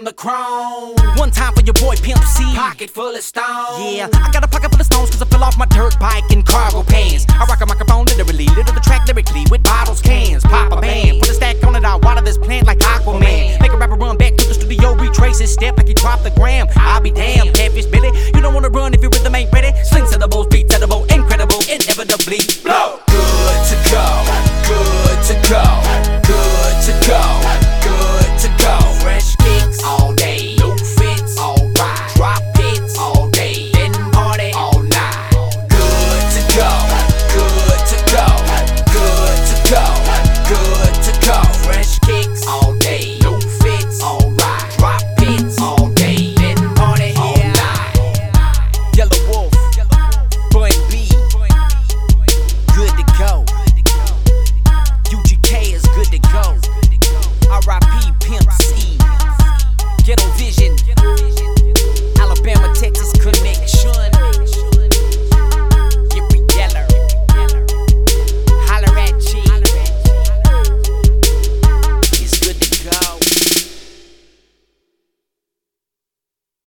on the chrome. One time for your boy Pimp C. Pocket full of stones. Yeah, I got a pocket full of stones cause I fell off my dirt bike in cargo pants. I rock a microphone literally